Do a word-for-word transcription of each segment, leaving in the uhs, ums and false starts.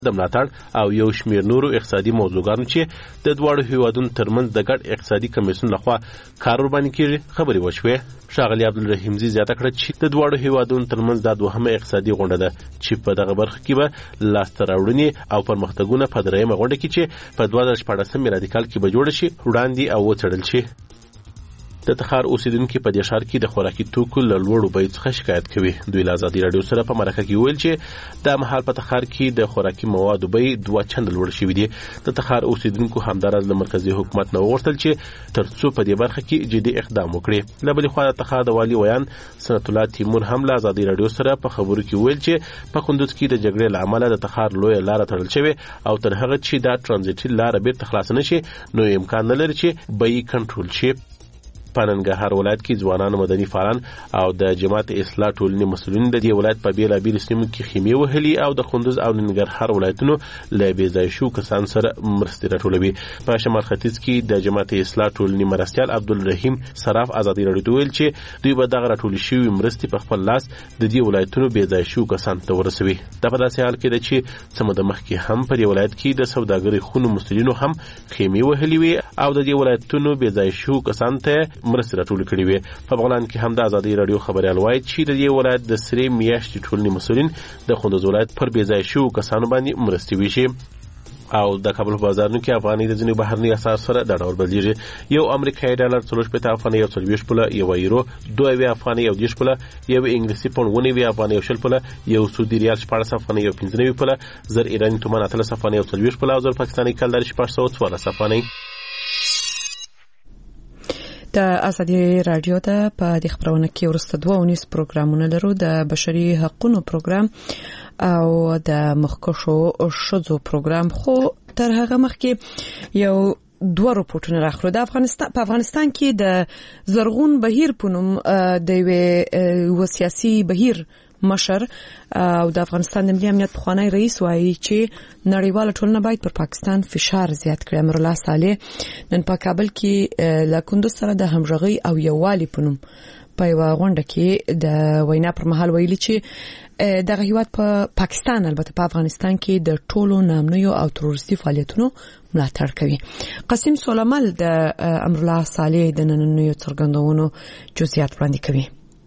د ملاتړ او یو شمېر نورو اقتصادي موضوعګانو چې د دواړو هیوادونو ترمنځ د ګډ اقتصادي کمیسیون لخوا کار ورباندې کېږي خبرې وشوې. ښاغلي عبدالرحیمزي زیاته کړه چې د دواړو هیوادونو ترمنځ دا دوهمه اقتصادي غونډه ده چې په دغه برخه کې به لاسته راوړنې او پرمختګونه په درېیمه غونډه کې چې په دوه زره شپاړسم میلادي کال کې به جوړه شي وړاندې او وڅېړل شي. د تخار اوسیدونکي په دې ښار کې د خوراکي توکو له لوړو بیو څخه شکایت کوي. دوی له ازادي راډیو سره په مرکه کې ویل چې دا مهال په تخار کې د خوراکي موادو بیې دوه چنده لوړ شوي دي. د تخار اوسیدونکو همداراز له مرکزي حکومت نه وغوښتل چې تر څو په دې برخه کې جدي اقدام وکړي. له بلې خوا د تخار د والي ویان سنت الله تیمور هم له ازادي راډیو سره په خبرو کې ویل چې په کندوز کې د جګړې له امله د تخار لویه لاره تړل شوې او تر هغه چې دا ترانزیټي لاره بیرته خلاص نه شي نو امکان نه لري چې بیې کنټرول شي. په ننګرهار ولایت کې ځوانان مدني فعالان او د جماعت اصلاح ټولنې مسؤلین د دې ولایت په بیلابیلو سیمو کې خیمې وهلي او د کندوز او ننګرهار ولایتونو له بې ځایه شوو کسانو سره مرستې راټولوي. په شمال ختیځ کې د جماعت اصلاح ټولنې مرستیال عبدالرحیم صراف ازادي راډیو ته ویل چې دوی به دغه راټولې شوې مرستې په خپل لاس د دې ولایتونو بې ځایه شوو کسانو ته ورسوي. دا په داسې حال کې ده چې څه موده مخکې هم په دې ولایت کې د سوداګرۍ خونو مسؤلینو هم خیمې وهلي وي او د دې ولایتونو بې ځایه شوو کسانو ته مرستې راټولې کړې وي. په بغلان کې هم د ازادي راډیو خبريال وایي چې د دې ولایت د سرې میاشتې ټولنې مسؤلین د کندوز ولایت پر بې ځایه شوو کسانو باندې مرستې ویشي. او د کابل په بازارونو کې افغاني د ځینو بهرني اسعار سره د ډول بدلیږي. یو امریکایي ډالر څلور شپېته افغانۍ یو څلوېښت پوله، یو یورو دوه اویا افغانۍ یو دېرش پوله، یو انګلیسي پونډ اووه نوي افغانۍ یو شل پوله، یو سعودي ریال شپاړس افغانۍ یو پنځه نوي پوله، زر ایراني تومان اتلس افغانۍ یو څلوېښت پوله او زر پاکستاني کلدارې شپږ سوه څوارلس افغانۍ. د ازادي راډیو ته په د خبرونه کې ورسته دوه ونیس پروګرامونه لرو، د بشري حقوقو پروګرام او د مخکشو شذو پروګرام. خو تر هغه مخکې یو دوه راپورټونه راخلو. د افغانستان په افغانستان کې د زرغون بهیر په نوم د یو سیاسي بهیر مشر او د افغانستان د ملي امنیت پخوانی رئیس وایي چې نړیواله ټولنه باید پر پاکستان فشار زیات کړي. امرالله صالح نن په کابل کې له کندوز سره د همغږي او یووالي په نوم په یوه غونډه کې د وینا پر مهال ویلي چې دغه هیواد په پا پاکستان البته په افغانستان کې د ټولو نامنیو او تروریستي فعالیتونو ملاتړ کوي. قاسم سولمل د امرالله صالح د نننیو څرګندونو جزئیات وړاندې کوي.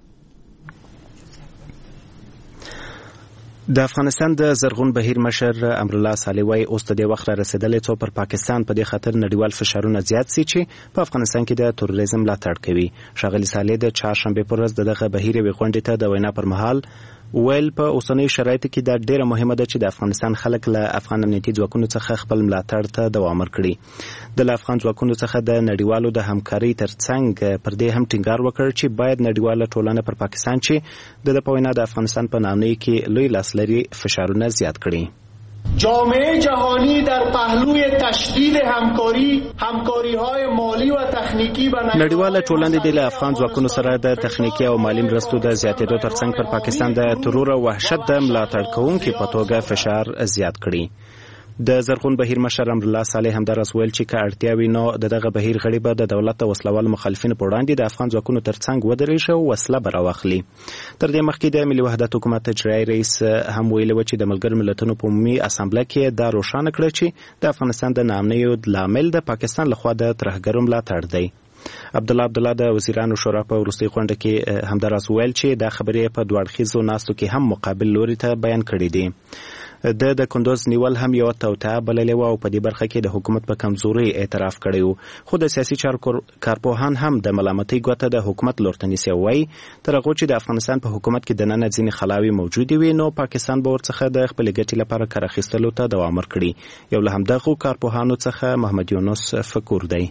د افغانستان د زرغون بهیر مشر امرالله صالح وايي اوس د دې وخت را رسیدلی څو پر پاکستان په دې خاطر نړیوال فشارونه زیات سي چې په افغانستان کې د تروریزم ملاتړ کوي. ښاغلي صالح د چهارشنبې پر ورځ دغه بهیر یوې غونډې ته د وینا پر مهال ویل په اوسنیو شرایطو کې دا ډیره مهمه ده چې د افغانستان خلک له افغان امنیتي ځواکونو څخه خپل ملاتړ ته دوام ورکړي. د افغان ځواکونو څخه د نړیوالو د همکارۍ ترڅنګ پر دې هم ټینګار وکړ چې باید نړیواله ټولنه پر پاکستان چې د په وینا د افغانستان په نامنۍ کې لوی لاس لري فشارونه زیات کړي. جامعه جهانی در پهلوی تشدید همکاری همکاری‌های مالی و تخنیکی و نړیواله ټولنه د افغان ځواکونو سره د تخنیکی او مالی مرستو د زیاتېدو ترڅنګ پر پاکستان د ترور او وحشت د ملاتړ کوونکو په توګه فشار زیات کړي. د زرغون بهیر مشر امرالله صالح همداراز ویل چې که اړتیا وي نو دغه بهیر غړي به د دولت او وسلوال مخالفینو په وړاندې د افغان ځواکونو ترڅنګ ودرېږي او وسله به راواخلي. تر دې مخکې د ملي وحدت حکومت اجرایي رئیس هم ویلي و چې د ملګرو ملتونو په عمومي اسامبله کې دا روښانه کړه چې د افغانستان د ناامنیو لامل د پاکستان لخوا د ترهګرو ملاتړ دی. عبدالله عبدالله د وزیرانو شورا په وروستۍ غونډه کې همداراز ویل چې دا خبرې په دوه اړخیزو ناستو کې هم مقابل لوري ته بیان کړي دي. د د کندوز نیول هم یو توطئه بللې و او په دې برخه کې د حکومت په کمزوري اعتراف کړی و. خو د سیاسي چارو کارپوهان هم د ملامتۍ ګوته د حکومت لور ته نیسي. وایي تر هغه چې د افغانستان په حکومت کې دننه ځینې خلاوي موجودې وي نو پاکستان به ورڅخه د خپل ګټې لپاره کار اخیستلو ته دوام ورکړي. یو له همدغو کارپوهانو څخه محمد یونس فکور دی.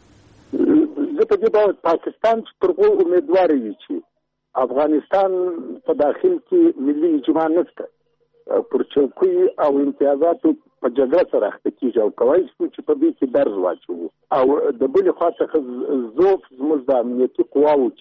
زه په دې باور پاکستان پر هغه امیدوار وي چې افغانستان په داخل کې ملي اجماع نشته پر چوکۍ او امتیازاتو په جګړه سره اخته کېږي او کولی شو چې په دې کې درز واچوو. او د بلې خوا څخه ضعف زموږ د امنیتي قواوو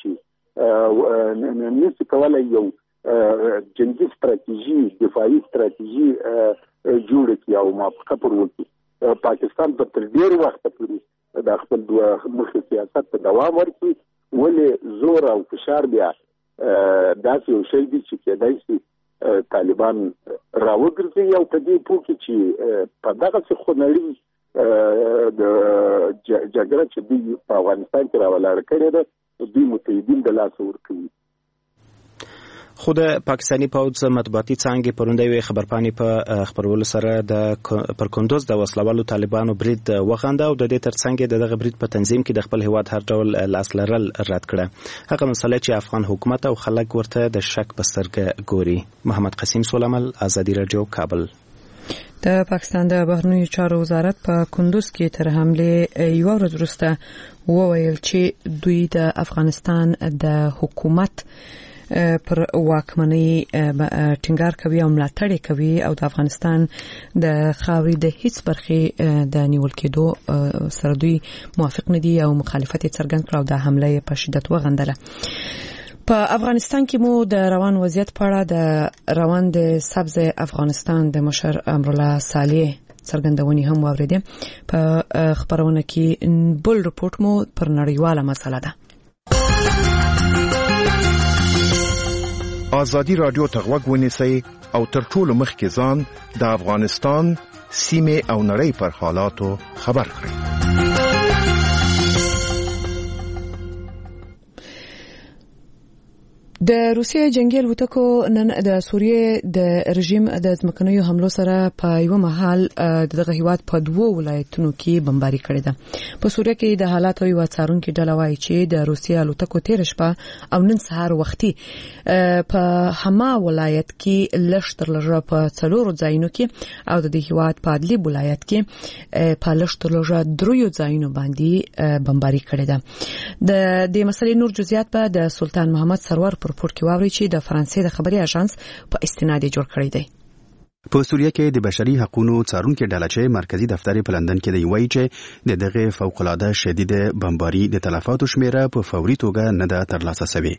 چې نشي کولی یو جنګي ستراتیژي دفاعي ستراتیژي جوړه کړي او موافقه پر وکړي. پاکستان په تر ډېر وخته پورې د خپل مخکې سیاست ته دوام ورکړي. ولې زور او فشار بیا داسې یو شی دی چې کېدای شي طالبان راوګرځي او په دې پوه کې چې په دغه څه خونړي د جګړه چې دوی په افغانستان کې راولاړ کړې ده دوی متحدین د لاس ورکوي. خو د پاکستاني پوځ مطبوعاتي څانګې پرونده یوې خبرپاڼې په خبرولو سره د پر کندوز د وسلوالو طالبانو برید وغنده او د دې ترڅنګ د دغه برید په تنظیم کې د خپل هیواد هر ډول لاس لرل رد کړه. هغه مسله چې افغان حکومت او خلک ورته د شک په سترګه ګوري. محمد قسیم سولمل، آزادي رادیو، کابل. د پاکستان د بهرنیو چارو وزارت په کندوز کې تر حمله یو ورځ وروسته وویل چې دوی د افغانستان د حکومت پر واکمنۍ ټینګار کوي او ملاتړ کوي او د افغانستان د خاورې د هیڅ برخې د نیول کېدو سره دوی موافق نه دي او مخالفت څرګند کړ او د حمله په شدت وغندله. په افغانستان کې مو د روان وضعیت په اړه د روان د سبز افغانستان د مشر امرالله صالح څرګندونې هم واوریدې. په خبرونه کې بل رپورټ مو پر نړیواله مسله ده. آزادي رادیو ته غوږ ونیسئ او تر ټولو مخکې ځان د افغانستان سیمې او نړۍ پر حالاتو خبر کړئ. د روسیې جنگي الوتکو نن د سوریې د رژیم د ځمکنیو حملو سره په یو مهال دغه هیواد په دوه ولایتونو کې بمباري کړې ده. په سوریه کې د حالاتو یو څارونکو ډله وایي چې د روسیې الوتکو تیر شپه او نن سهار وختي په حما ولایت کې لښتر لږه په څلورو ځایونو کې او د دې هیواد په ادلیب ولایت کې په لښتر لږه دریو ځایونو باندې بمباري کړې ده. د دې مسلې نور جزئیات په د سلطان محمد سرور رپورټ کې واوري چې د فرانسې د خبري اژانس په استناد جوړ کړی دی. په سوریه کې د بشري حقوقو څارونکو ډله چې مرکزی دفتر په لندن کې دی وایي چې د دغه فوق العاده شدید بمباري د تلفاتو شمیره په فوري توګه نه ده ترلاسه شوې.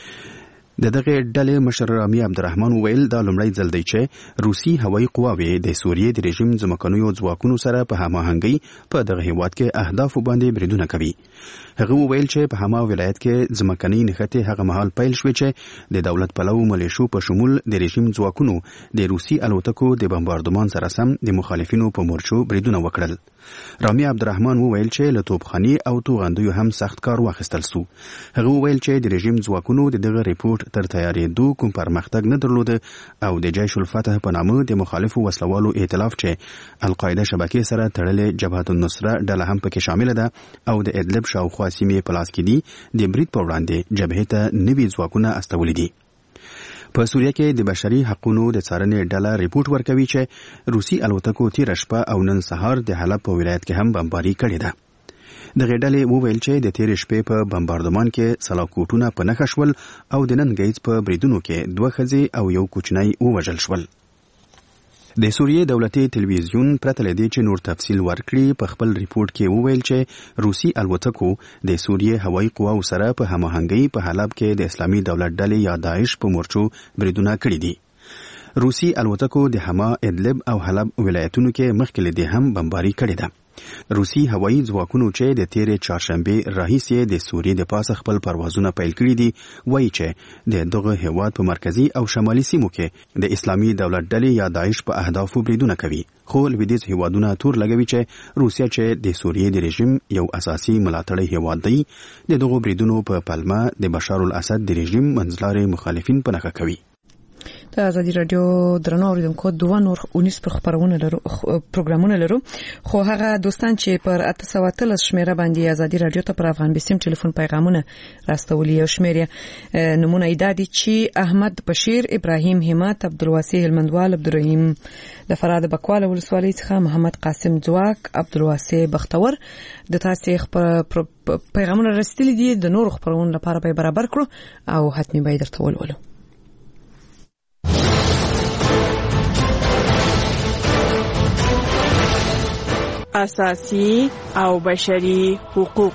د دغه ډلې مشر رامي عبدالرحمن ویل دا لومړی ځل دی چې روسي هوایي قواوې د سوریې د رژیم ځمکنیو ځواکونو سره په هماهنګۍ په دغه هیواد کې اهداف باندې بریدونه کوي. هغه ویل چې په هما ولایت کې ځمکنۍ نښتې هغه مهال پیل شوې چې د دولت پلو ملیشو په شمول د رژیم ځواکونو د روسي الوتکو د بمباردمان سره سم د مخالفینو په مورچو بریدونه وکړل. رامي عبدالرحمن وویل چې له توپخانې او توغندیو هم سخت کار واخیستل سو. هغه وویل چې د رژیم ځواکونو د دغه ریپورت تر تیارېدو کوم پرمختګ نه درلود او د جیش الفتح په نامه د مخالفو وسلوالو ائتلاف چې القاعده شبکې سره تړلې جبهت النصره ډله هم پکې شامل ده او د ادلب شاوخوا سیمې په لاس کې دي د برید په وړاندې جبهې ته نوي ځواکونه استولي دي. په سوریه کې د بشري حقوقو د څارنې ډله ریپورت ورکوي چې روسي الوتکو تیر شپه او نن سهار د حلب په ولایت کې هم بمباري کړې ده. د غډلې وویل چې د تیر شپې په بمباردمان کې سلاکوټونه په نښه شول او د نن ګیز په بریدونو کې دوه ښځې او یو کوچنی ووژل شول. د سوریې دولتي ټلویزیون پرته له دې چې نور تفصیل ورکړي په خپل ریپورت کې وویل چې روسي الوتکو د سوریې هوایي قواو سره په هماهنګۍ په حلب کې د اسلامي دولت ډلې یا داعش په مورچو بریدونه کړي دي. روسي الوتکو د حما، ادلب او حلب ولایتونو کې مخکې له دې هم بمباري کړې ده. روسي هوایي ځواکونو چې د تیرې چهارشنبه راهیسې د سوریې د پاسه خپل پروازونه پیل کړي دي وایي چې د دغه هیواد په مرکزی او شمالي سیمو کې د اسلامي دولت ډلې یا داعش په اهدافو بریدونه کوي. خو لویدیځ هیوادونه تور لګوي چې روسیا چې د سوریې د رژیم یو اساسي ملاتړی هیواد دی د دغه بریدونو په پلمه د بشار الاسد د رژیم منځلاري مخالفین په نښه کوي. د آزادي رادیو درنو اوریدونکو دوه نور اونیس پر خبرونه لرو پروګرامونه لرو خو هغه دوستان چې پر اته سوه اتلس شمیره باندې آزادي رادیو ته پر افغان بسیم ټلیفون پیغامونه راستولي او شمیره نمونه ایدادي چې احمد بشیر، ابراهیم همت، عبدالواسع هلمندوال، عبدالرحیم د فراد بکواله ولسوالۍ څخه، محمد قاسم ځواک، عبدالواسع بختور د تاسو خبر پیغامونه رسیدلي دي. د نور خبرونو لپاره به برابر کړو او حتمی به درته ولولو. اساسی او بشري حقوق.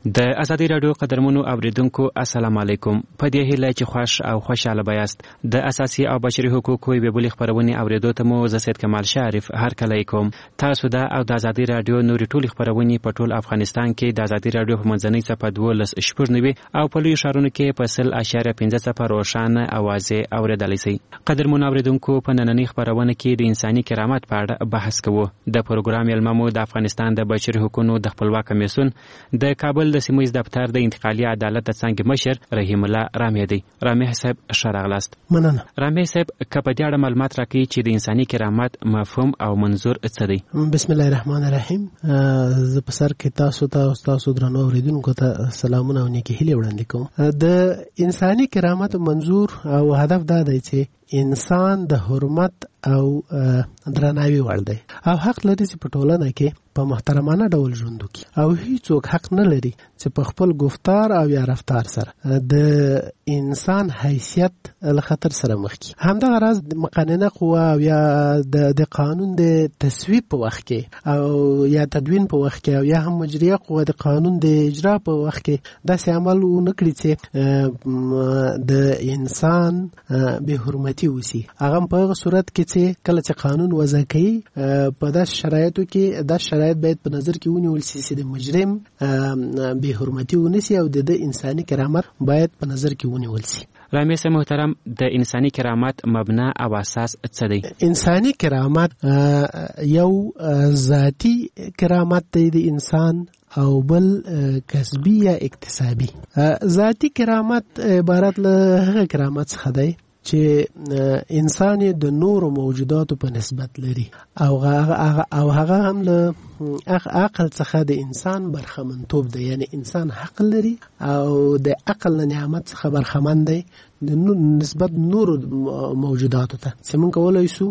د ازادي رادیو قدرمنو اوریدونکو السلام علیکم. په دې هیله چې خوش او خوشاله بیاست د اساسي او بشري حقوقو ویبولې خبرونه اوریدو ته مو زه سید کمال شریف هر کله کوم. تاسو دا او د ازادي رادیو نوري ټولې خبرونه په ټول افغانستان کې د ازادي رادیو په منځنۍ صفحه دولس شپږ او په لوی ښارونو کې په سل اشاریه پنځه صفر روښانه اوازې اوریدلای شئ. قدرمنو اوریدونکو په نننۍ خبرونه کې د انساني کرامت په اړه بحث کوو. د پروګرام یلممو د افغانستان د بشري حقوقو د خپلواک کمیسیون د کابل د سیمه ییز دفتر د انتقالي عدالت د څنګه مشر رحیم الله رامی دی. رامی صاحب شراغلاست. مننه. رامی صاحب کپه دې اړه معلومات راکړي چې د انساني کرامت مفهوم او منظور څه دی؟ بسم الله الرحمن الرحیم. زه په سر کې تاسو ته او تاسو درنو اوریدونکو ته سلامونه او نیکی هیلې وړاندې کوم. د انساني کرامت منظور او هدف دا دی چې انسان د حرمت او درناوي وړ دی او حق لري چې په ټولنه کې په محترمانه ډول ژوند وکړي او هیڅوک حق نه لري چې په خپل گفتار او یا رفتار سره د انسان حیثیت له خطر سره مخ کړي. همدغه راز د مقننه قوه او یا د د قانون د تصویب په وخت کې او یا تدوین په وخت کې او یا هم مجریه قوه د قانون د اجرا په وخت کې داسې عمل ونه کړي چې د انسان به حرمتي وسی. هغه په هغه صورت کې چې کله چې قانون وضع کوي په داس شرایطو کې داس شرایط باید په نظر کې ونیول شي چې د مجرم به حرمتي ونسی او د انساني کرامت باید په نظر کې ونیول شي. رامی صاحب محترم د انساني کرامت مبنا او اساس څه دی؟ انساني کرامت یو ذاتی کرامت دی د انسان او بل کسبی یا اکتسابی. ذاتی کرامت عبارت له هغه کرامت څخه دی چې انسان د نورو موجوداتو په نسبت لري او هغه او هغه هم له عقل څخه د انسان برخمنتوب دی. یعنی انسان حق لري او د عقل نعمت څخه برخمن دی د نسبت نورو موجوداتو ته. چې موږ کولای شو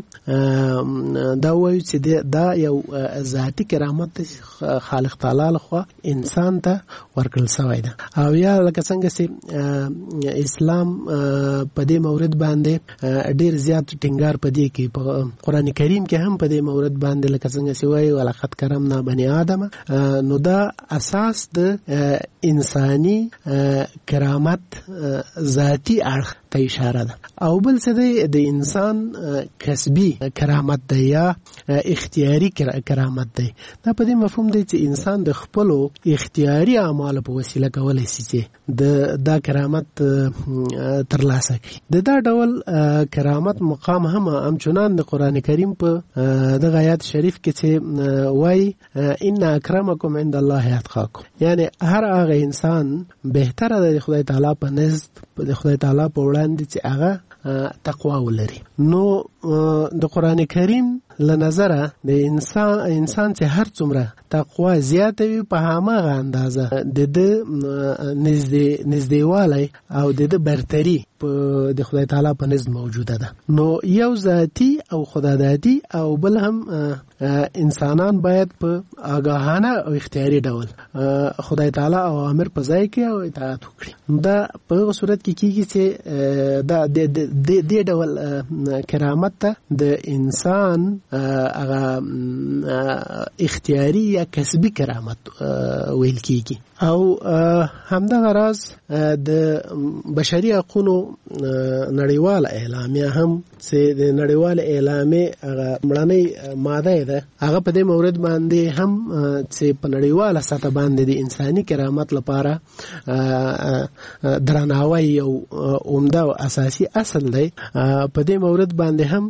دا وایو چې دا یو ذاتی کرامت خالق تعالی لخوا انسان ته ورکړل شوی ده. او یا لکه څنګه چې اسلام په دې مورد باندې ډیر زیات ټینګار پدې کې په قران کریم کې هم په دې مورد باندې لکه څنګه چې وایي ولقد کرمنا بني آدم، نو دا اساس د انساني کرامت ذاتی اړخ ته اشاره ده. او بل څه دی د انسان کسبی کرامت دی یا اختیاري کرامت دی. دا په دې مفهوم دی چې انسان د خپل اختیاري اعمال په وسیله کولای شي چې د دا کرامت ترلاسه کړي. د دا ډول کرامت مقام هم همچنان د قران کریم په د آیات شریف کې چې وای ان اکرمکم عند الله اتقاکم، یعنی هر هغه انسان بهتره د خدای تعالی په نزد د خدای تعالی په وړاندې چې هغه تقوا ولري. نو د قران کریم له نظره د انسان انسان چې هر څومره تقوا زیاته وي په هماغه اندازه د د نږدې نږدېوالی او د د برتری په د خدای تعالی په نزد موجوده ده. نو یو ذاتی او خدادادي او بل هم انسانان باید په آگاهانه او اختیاري ډول خدای تعالی اوامر په ځای کې او اطاعت وکړي. دا په هغه صورت کې کیږي چې دا د دې ډول کرامت ته د انسان هغه اختیاري یا کسبی کرامت ویل کیږي. او همدغه راز د بشري حقوقو نړیواله اعلامیه هم چې د نړیواله اعلامیه هغه مړنۍ ماده ده، هغه په دې مورد باندې هم چې په نړیواله سطح باندې د انساني کرامت لپاره درناوی او عمده او اساسي اصل دی. په دې مورد باندې هم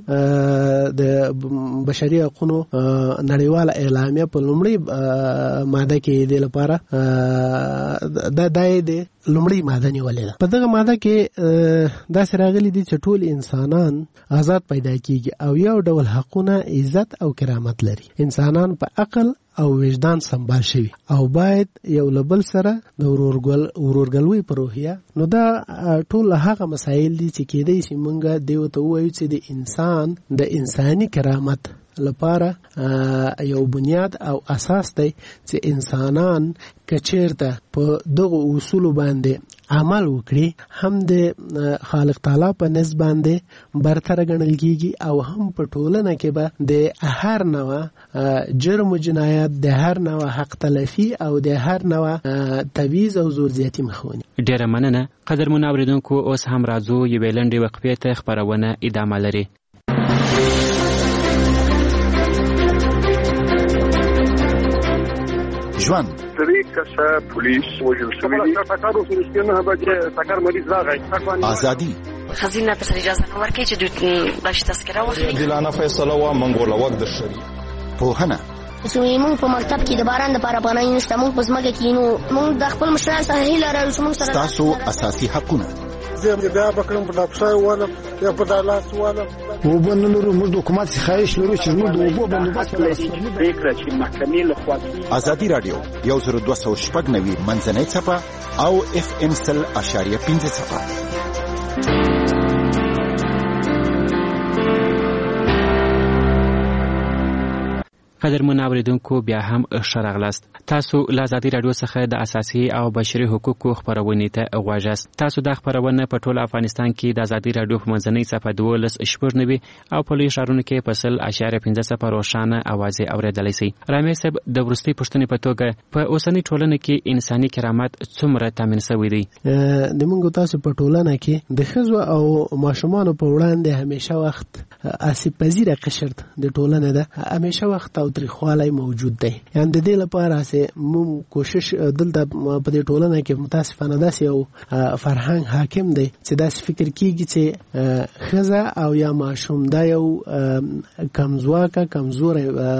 د بشري حقوقو نړیواله اعلامیه په لومړی ماده کې د لپاره دا دای دی لومړی ماده نیولې ده. په دغه ماده کې دا سراغلي دي چې ټول انسانان آزاد پیدا کیږي او یو ډول حقونه عزت او کرامت لري. انسانان په عقل او وجدان سمبال شوی او باید یو لبل سره د ورورګل ورورګلوي په روحیه. نو دا ټول هغه مسایل دي چې کېدای شي مونږه دیو ته وایو چې د انسان د انساني کرامت لپاره یو بنیاد او اساس دی چې انسانان کچیرته په دغه اصول باندې عمل وکړي هم د خالق تعالی په نسبت باندې برتر ګڼل کیږي او هم په ټولنه کې به د هر نوع جرم و جنایت د هر نوع حق تلفي او د هر نوع تبعیض او زور زیاتی مخونی. ډیره مننه قدرمن اوریدونکو. اوس هم راځو یوې لنډې وقفې ته، خبرونه ادامه لري. ژوند درې کسه پولیس وژل شوي دي. ټکر وسو نه به چې ټکر مریض راغی. ازادي خزینه پر اجازه نه ورکړي چې دوی باش تذکره واخلي. دلانه فیصله وا منګوله وخت د شری پوهنه زموږ په مکتب کې د باران د لپاره پناه نشته. موږ په ځمکه کې نو موږ د خپل مشرانو سره هیله لرو چې موږ سره تاسو اساسي حقونه زه بیا بکرم په ډاکټر ولم یا په دالاس ولم وبنلو موږ د حکومت خواهش لرو چې موږ د اوبو بندوبست فکر چې محکمې له خوا ازادي رادیو یو زر دوه سوه شپږ نوي منځنۍ څپه او اف ام سل اشاریه پنځه څپه. قدرمن اوریدونکو بیا هم ښه راغلاست. تاسو له ازادي رادیو څخه د اساسي او بشري حقوقو خبرونه ته غواړئ. تاسو د خبرونه په ټول افغانستان کې د ازادي رادیو په منځنۍ صفحه دولس شپږ نوي او په لوی ښارونو کې په سل اشاریه پنځه صفر روښانه اواز اوریدلای شئ. رامي صاحب د ورستي پښتنې په توګه په اوسنۍ ټولنه کې انساني کرامت څومره تامین شوی دی؟ د موږ تاسو په ټولنه کې د ښځو او ماشومانو په وړاندې همیشه وخت آسیب پذیره قشر د ټولنه ده همیشه وخت او تاریخوالی موجود دی. یعنی د دې لپاره چې موږ کوشش دلته په دې ټولنه کې متاسفانه داسې یو فرهنګ حاکم دی چې داسې فکر کیږي چې ښځه او یا ماشوم دا یو کمزواکه کمزور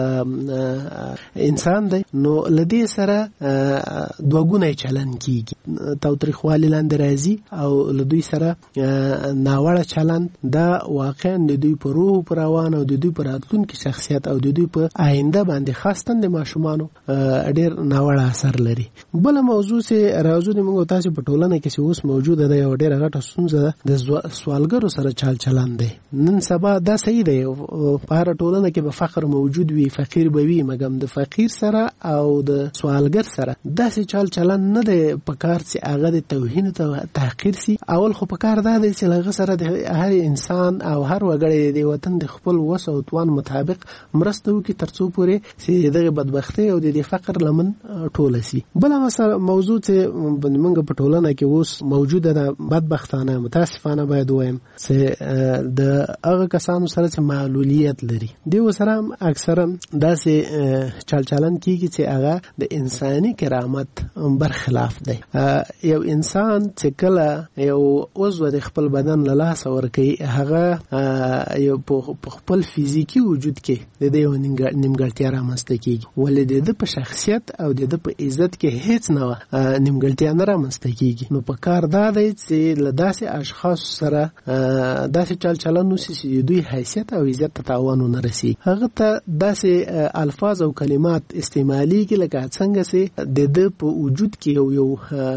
انسان دی. نو له دې سره دوه ګونی چلن کیږي، تاوتریخوالي لاندې راځي او له دوی سره ناوړه چلند دا واقعا د دوی په روح په روان او د دوی په راتلونکي شخصیت او د دوی په آینده باندې خاصتاً د ماشومانو ډېر ناوړه اثر لري. بله موضوع چې راځو د موږ تاسو په ټولنه کې چې اوس موجوده ده یو ډېره غټه ستونزه ده د سوالګرو سره چال چلند دی. نن سبا دا صحیح دی په هره ټولنه کې به فقر موجود وي، فقیر به وي، مګم د فقیر سره او د سوالګر سره داسې چال چلند نه دی په کار چې هغه د توهین ته تحقیر سي. اول خو په کار دا دی چې هغه سره د هر انسان او هر وګړی د وطن د خپل وس او توان مطابق مرسته وکړي تر څو پورې چې دغه بدبختي او د فقر لمن ټوله سي. بله مسله موضوع چې موږ په ټولنه کې اوس موجوده ده بدبختانه متاسفانه باید وایم چې د هغه کسانو سره چې معلولیت لري دوی سره اکثرا داسې چال چلن کیږي چې هغه د انساني کرامت برخلاف دی. یو انسان چې کله یو عضو د خپل بدن له لاسه ورکوي هغه یو په خپل فزیکی وجود کې د دې نیمګړتیا رامنځته کیږي، ولې د ده په شخصیت او د ده په عزت کې هیڅ نه نیمګړتیا نه رامنځته کیږي. نو په کار دا دی چې له داسې اشخاصو سره داسې چل چلن وشي چې د دوی حیثیت او عزت ته تاوان ونه رسي. هغه ته داسې الفاظ او کلمات استعمالیږي لکه څنګه چې د ده په وجود کې یو یو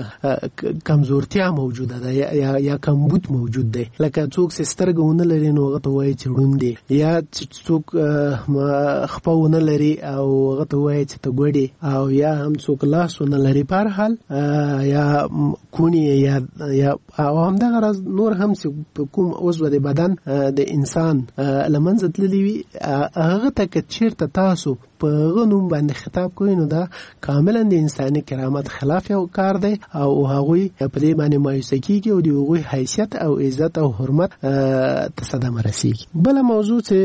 کمزورتیا موجوده ده یا یا کمبود موجود دی. لکه څوک چې سترګې ونه لري نو هغه ته وایي چې ړوند دی، یا څوک خپه ونه لري او هغه ته وایي چې ته ګوډې، او یا هم څوک لاس ونه لري. په هر حال یا کونی یا یا او همدغه راز نور هم چې کوم عضو د بدن د انسان له منځه تللی وي هغه ته که چېرته تاسو په هغه نوم باندې خطاب کوئ نو دا کاملا د انساني کرامت خلاف یو کار دی او هغوی په دې باندې مایوسه کېږي او د هغوی حیثیت او عزت او حرمت ته صدمه رسېږي. بله موضوع چې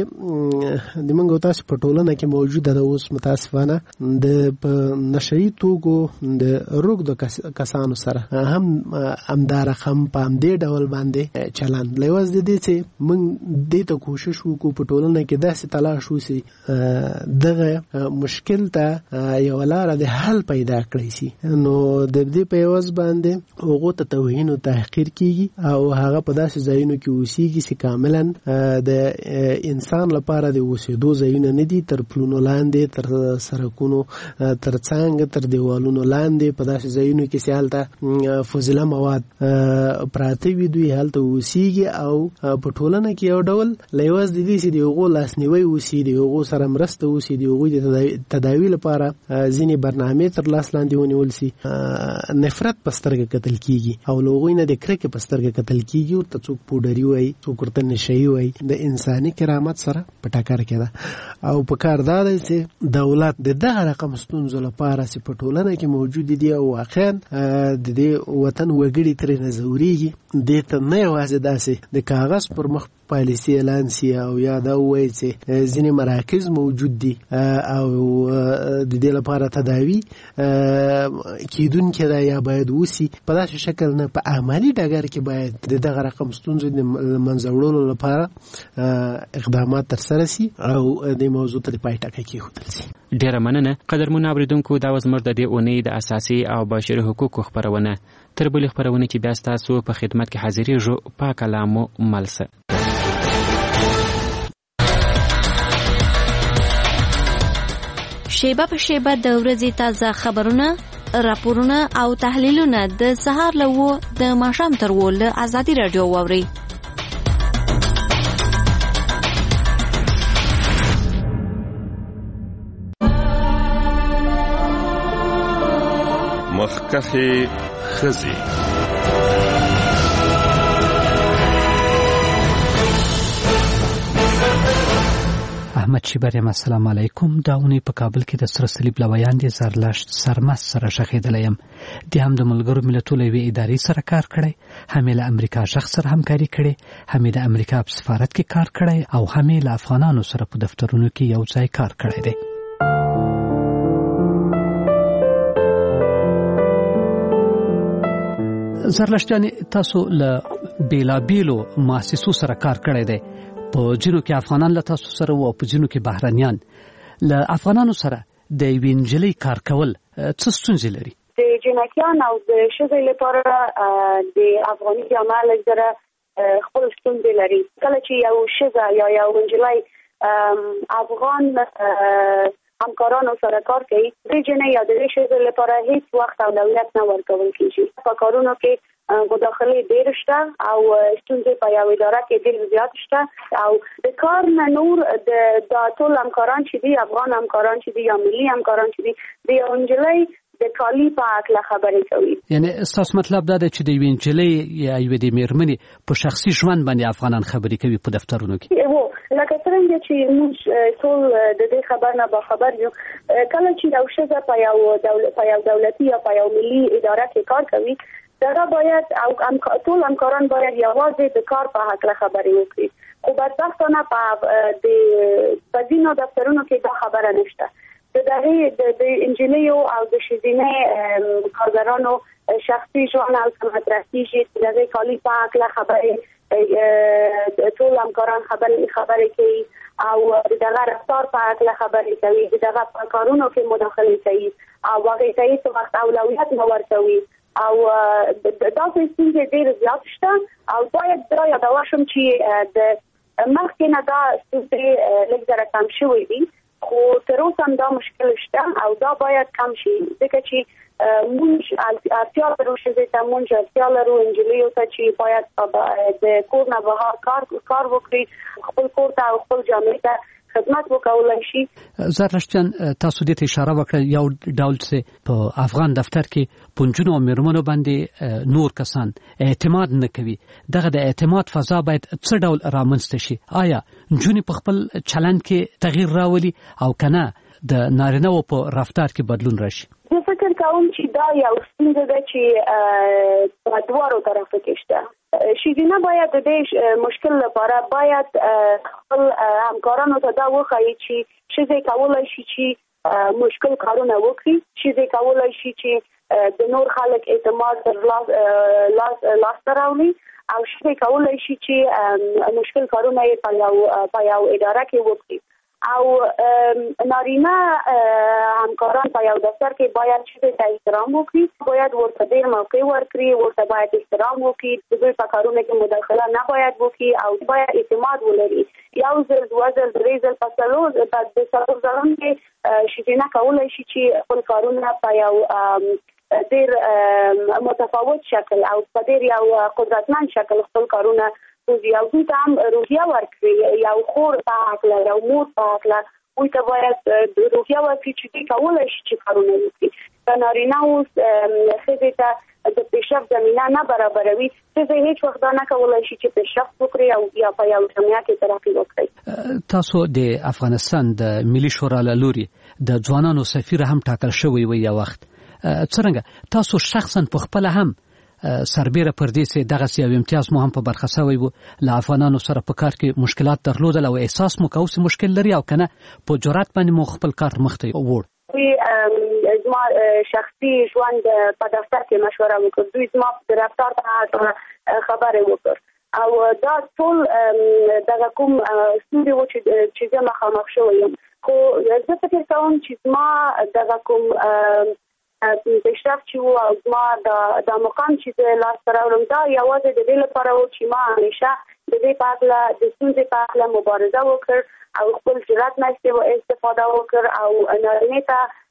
د موږ تاسو په ټولنه کې موجوده ده اوس متاسفانه د په نشهیي توکو د روږدو کسانو سره هم همدا رقم په همدې ډول باندې چلند لوز د دې چې موږ دې ته کوشش وکړو په ټولنه کې داسې تلاش وشي دغه مشکل ته یو لار د حل پیدا کړی سي. نو د دې په یوز باندې هغه ته توهین او تحقیر کیږي او هغه په داسې ځایونو کې اوسېږي چې کاملا د انسان لپاره د اوسېدو ځایونه نه دي، تر پلونو لاندې، تر سرکونو تر څنګ تر دیوالونو لاندې په داسې ځایونو کې چې هلته فضله مواد پراته وي، دوی هلته اوسېږي او په ټولنه کې یو ډول له یوازې د دې چې د هغو لاسنیوی وسي، د هغو سره مرسته وسي، د هغوی د تداوي لپاره ځینې برنامې تر لاس لاندې ونیول سي. نفرت په سترګه کتل کیږي او له هغوی نه د کرکې په سترګه کتل کیږي، ورته څوک پوډري وایي، څوک ورته نشهیي وایي. د انساني کرامت سره په ټکر کې ده او په کار دا دی چې دولت د دغه رقم ستونزو لپاره چې په ټولنه کې موجود دي او واقعا د دې وطن وګړي ترې نه ځورېږي، دې ته نه یوازې داسې د کاغذ پر مخ پالیسي اعلان سي او یا دا وایي چې ځینې مراکز موجود دي او د دې لپاره تداوي کیدونکې ده یا باید وسي، په داسې شکل نه په عملي ډګر کې باید د دغه رقم ستونزو د منځه وړلو لپاره اقدامات ترسره سي او د موضوع ته د پای ټکی کېښودل سي. ډیره مننه قدرمنو اوریدونکو. دا و زموږ د دې اونۍ د اساسي او بشري حقوقو خپرونه. تر بلې خپرونې چې بیا ستاسو په خدمت کې حاضرېږو، پاک کلامو ملسه. شیبه په شیبه د ورځې تازه خبرونه، راپورونه او تحلیلونه د سهار له وو د ماښام تر وو له ازادي راډیو واورئ. مخکخي خزي احمد شیبریم السلام علیکم. دا اونۍ په کابل کې د سره صلیب لویان دي زرلښت سرمست سره شخېدلی یم. د هم د ملګرو ملتونو یوې ادارې سره کار کړی، هم له امریکا شخص سره همکاري کړې، هم د امریکا په سفارت کې کار کړی او هم له افغانانو سره په دفترونو کې یو ځای کار کړی دی. زرلښت جانې تاسو له بیلابیلو مؤسسو سره کار کړی دی. په جنو کې افغانان له تاسو سره او په جنو کې بهرنیان. له افغانانو سره د یوې نجلۍ کار کول څه ستونزې لري؟ د جنکیان او د ښځې لپاره د افغاني جامعه لږ ذره خپل ستونزې لري. کله چې یو ښځه یا یو نجلۍ افغان همکارانو سره کار کوي، د جنې یا د ښځې لپاره هیڅ وخت اولویت نه ورکول کېږي. په کارونو کې مداخله ډېر شته او ستونزې په یو اداره کې ډېر زیات شته او د کار نه نور د ټول همکاران چې دي، افغان همکاران چې دي یا ملي همکاران چې دي، د یو نجلۍ د کالي په اړه خبرې کوي. یعنی ستاسو مطلب دا دی چې د یوې نجلۍ یا یوې د مېرمنې په شخصي ژوند باندې افغانان خبرې کوي په دفترونو کې؟ هو لکه څنګه چې موږ ټول د دې خبر نه باخبر یو. کله چې یو ښځه په یو دولت په یو دولتي یا په یو ملي اداره کې کار کوي، دا باید او ټول همکاران باید یوازې د کار په هکله خبرې وکړي. خو بدبختانه په د ځینو دفترونو کې دا خبره نشته. د دغه د انجینیرو او د ښځینه کارګرانو شخصي ژوند او مطرح کیږي، دغه کالي په هکله خبرې ټول همکاران خبرې خبرې کوي او دغه رفتار په هکله خبرې کوي، دغه کارونو کې مداخله کوي او هغه ته هیڅ وخت اولویت نه ورکوي او دا څنګه ډېر زیات شته او باید دا یادول شم چې د مخکې نه دا ستونزې لږ ذره کم شوې دي، خو تر اوسه هم دا مشکل شته او دا باید کم شي، ځکه چې مونږ اړتیا لرو ښځې ته، مونږ اړتیا لرو نجلیو ته چې باید د کور نه بهر کار کار وکړي، خپل کور ته او خپل جامعې ته خدمت وکولای شي. زرلښتیان تاسو دې ته اشاره وکړه یو ډول چې په افغان دفتر کې پنځونو او میرمنو باندې نور کسان اعتماد نه کوي. دغه د اعتماد فضا باید څه ډول رامنځته شي؟ آیا نجونې په خپل چلند کې تغییر راولي او کنه د نارینه‌و په رفتار کې بدلون راشي؟ زه فکر کوم چې دا یو ستونزه ده چې په دواړو طرفو کې شته. ښځینه باید د دې مشکل لپاره باید خپل همکارانو ته دا وښایي چې ښځې کولی شي چې مشکل کارونه وکړي، ښځې کولی شي چې د نور خلک اعتماد تر لاسته راوړي او ښځې کولی شي چې مشکل کارونه یې په یو په یو اداره کې وکړي او نارینه همکاران په یو دفتر کې باید چې ته احترام وکړي، باید ورته ډیر موقع ورکړي، ورته باید احترام وکړي، د دوی په کارونو کې مداخله نه باید وکړي او باید اعتماد ولري. یو ځل دوه ځل درې ځل په څلور د څلور ځلونو کې ښځینه کولی شي چې خپل کارونه په یو ډیر متفاوت شکل او په ډیر یو قدرتمن شکل خپل کارونه یو دوی ته هم روحیه ورکړي، یو خور په هکله، یو مور په هکله دوی ته باید روحیه ورکړي چې دوی کولی شي چې کارونه وکړي. که نارینه اوس ښځې ته د پیشرفت زمینه نه برابروي، ښځې هیڅ وخت دا نه کولی شي چې پیشرفت وکړي او یا په یو جامعه کې ترقي وکړي. تاسو د افغانستان د ملي شورا له لوري د ځوانانو سفیر هم ټاکل شوی وي یو وخت. څرنګه تاسو شخصا په خپل هم سربېره پر دې چې دغه یو امتیاز مو هم په برخه شوی وو، له افغانانو سره په کار کې مشکلات درلودل او احساس مو کوو چې مشکل لري او کنه په جرأت باندې مو خپل کار مخته وړ؟ دوی زما شخصي ژوند په دفتر کې مشوره وکړه، دوی زما د رفتار په اړه خبرې وکړ او دا ټول دغه کوم ستونزې وو چې زه مخامخ شوی یم. خو زه فکر کوم چې زما دغه کوم پیشرفت چې وو او زما د مقام چې زه لاسته راوړم دا یوازې د دې لپاره وو چې ما همیشه د دې په هکله د ستونزې په هکله مبارزه وکړ او خپل جرأت نه استفاده وکړ او نارینې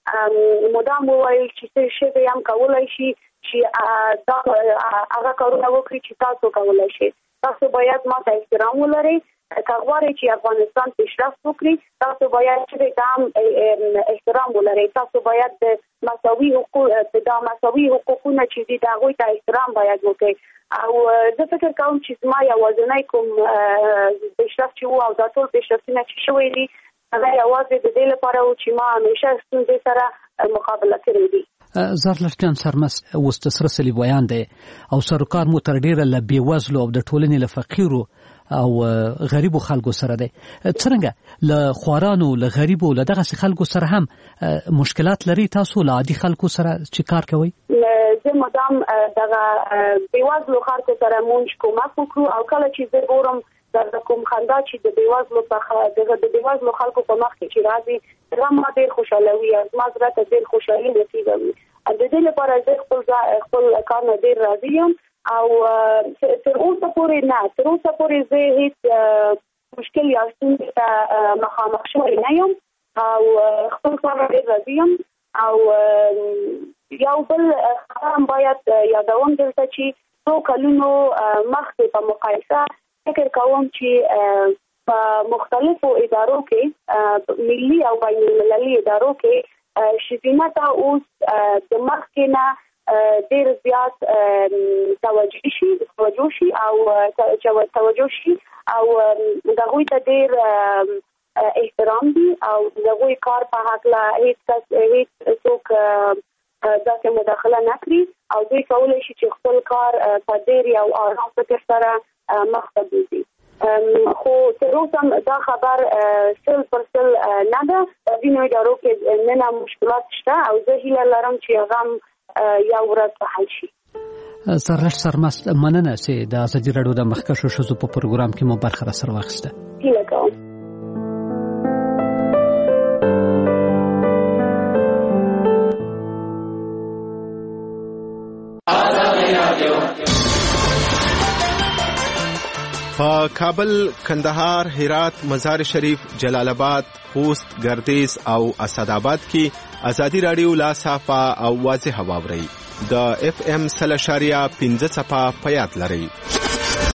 ته مدام وویل چې څه ښځې هم کولی شي چې دا هغه کارونه وکړي چې تاسو کولی شئ. تاسو باید ما ته احترام ولرئ، که غواړئ چې افغانستان پیشرفت وکړي تاسو باید چې د هم احترام ولرئ، تاسو باید د مساوي حقوق د مساوي حقوقونه چې دي د هغوی ته احترام باید وکړئ. او زه فکر کوم چې زما یوازینی کوم پیشرفت چې وو او دا ټول پیشرفتونه چې شوي دي هغه یوازې د دې لپاره وو چې ما همیشه ستونزې سره مقابله کړې دي. زرلښتیان سرمست اوس د سره سلی بیان دی او سروکار مو تر ډیره له بېوزلو او د ټولنې له فقیرو او غریبو خلکو سره دی. څرنګه له خوارانو له غریبو له دغه خلکو سره هم مشکلات لري؟ تاسو له عادي خلکو سره چې کار کوئ؟ زه مدام دغه بېوزلو خلکو سره مونږ کومک وکړو او کله چې زه ګورم د کوم خندا چې د بېوزلو څخه دغه د بېوزلو خلکو په مخ کې چې راځي هغه ما ډېر خوشحالوي او زما زړه ته ډېر خوشحالي نصیبوي. د دې لپاره زه خپل خپل کار نه ډېر راضي یم او تر اوسه پورې نه تر اوسه پورې زه هیڅ مشکل یا ستونزې ته مخامخ شوی نه یم او خپل کار ډېر راضي یم. او یو بل هم باید یادوم دلته چې څو کلونو مخکې په مقایسه فکر کوم چې په مختلفو ادارو کې ملي او بین المللي ادارو کې ښځینه ته اوس د مخکې نه ډېر زیات توجه شي توجه شي او توجه شي او د هغوی ته ډېر احترام دي او د هغوی کار په هکله هیڅ کس هیڅ څوک داسې مداخله نه کړي او دوی کولی شي چې خپل کار په ډېر یو آرام فکر سره مخته بوځي. خو تر اوسه دا خبر سل پر سل نه ده، په ځینو ادارو کې نن هم مشکلات شته او زه هیله لرم چې هغه یو ورځ حل شي. زرلښت سرمست مننه چې د ازادي راډیو د مخکښو ښځو په پروګرام کې مو برخه راسره واخیسته. هیله کوم. په کابل، کندهار، هرات، مزار شریف، جلال آباد، خوست، ګردیز او اسداباد کې ازادي راډیو لا صافه او واضح واوري. د اف ام سل اشاریه پنځه صفه په یاد لرئ.